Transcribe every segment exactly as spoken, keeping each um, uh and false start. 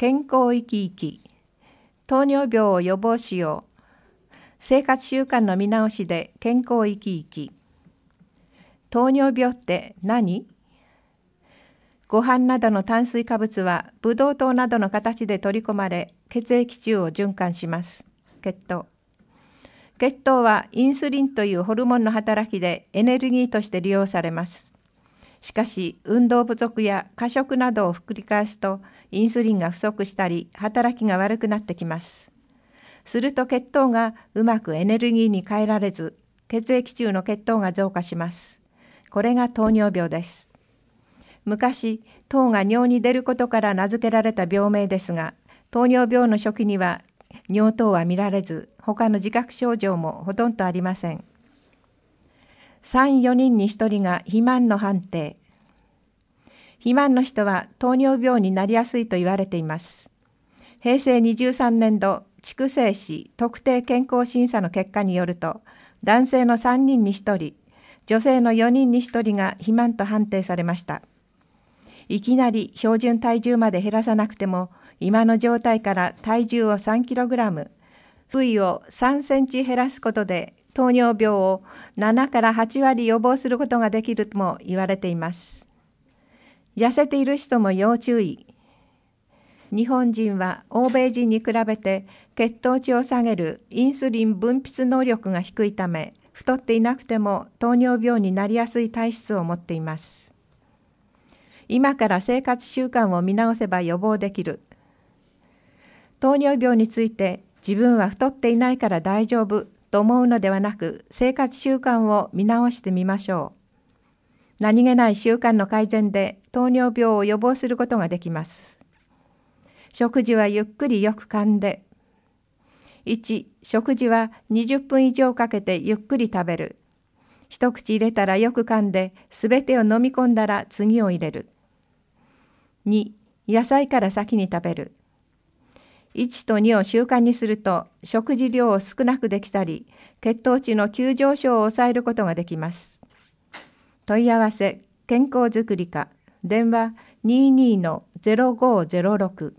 健康生き生き、糖尿病を予防しよう、生活習慣の見直しで健康生き生き。糖尿病って何？ご飯などの炭水化物はブドウ糖などの形で取り込まれ、血液中を循環します。血糖。血糖はインスリンというホルモンの働きでエネルギーとして利用されます。しかし、運動不足や過食などを繰り返すと、インスリンが不足したり、働きが悪くなってきます。すると血糖がうまくエネルギーに変えられず、血液中の血糖が増加します。これが糖尿病です。昔、糖が尿に出ることから名付けられた病名ですが、糖尿病の初期には尿糖は見られず、他の自覚症状もほとんどありません。さん、よにんにひとりが肥満の判定。肥満の人は糖尿病になりやすいと言われています。へいせいにじゅうさんねんど筑西市特定健康審査の結果によると、男性のさんにんにひとり、女性のよにんにひとりが肥満と判定されました。いきなり標準体重まで減らさなくても、今の状態から体重をさんキログラム、部位をさんセンチ減らすことで、糖尿病をななからはちわり予防することができるとも言われています。痩せている人も要注意。日本人は欧米人に比べて血糖値を下げるインスリン分泌能力が低いため、太っていなくても糖尿病になりやすい体質を持っています。今から生活習慣を見直せば予防できる。糖尿病について自分は太っていないから大丈夫と思うのではなく、生活習慣を見直してみましょう。何気ない習慣の改善で糖尿病を予防することができます。食事はゆっくりよく噛んで。いち、食事はにじゅっぷん以上かけてゆっくり食べる。一口入れたらよく噛んで、すべてを飲み込んだら次を入れる。に、野菜から先に食べる。いちとにを習慣にすると、食事量を少なくできたり、血糖値の急上昇を抑えることができます。問い合わせ、健康づくり課、電話 にじゅうに の ゼロごゼロろく。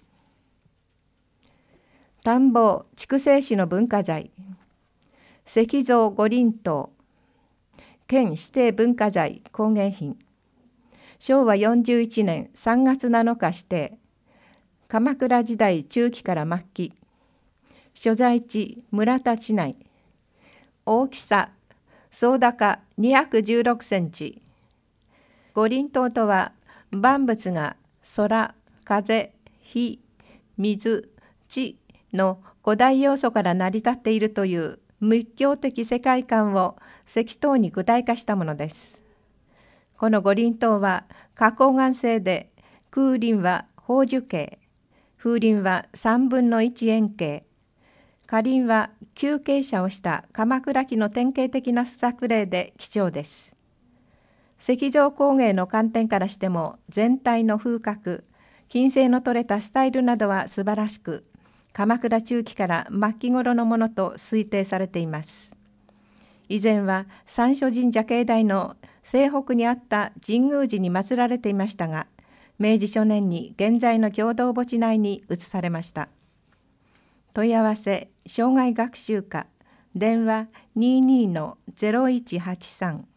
田んぼ筑西市の文化財、石像五輪塔、県指定文化財工芸品、しょうわよんじゅういちねんさんがつなのか指定、鎌倉時代中期から末期、所在地村田地内、大きさ総高にひゃくじゅうろくセンチ。五輪塔とは万物が空、風、火、水、地の五大要素から成り立っているという密教的世界観を石塔に具体化したものです。この五輪塔は花崗岩製で、空輪は宝珠形、風輪はさんぶんのいち円形、花輪は急傾斜をした鎌倉期の典型的な作例で貴重です。石像工芸の観点からしても、全体の風格、金星の取れたスタイルなどは素晴らしく、鎌倉中期から末期頃のものと推定されています。以前は三所神社境内の西北にあった神宮寺に祀られていましたが、明治初年に現在の共同墓地内に移されました。問い合わせ、生涯学習課、電話 にじゅうに の ゼロいちはちさん。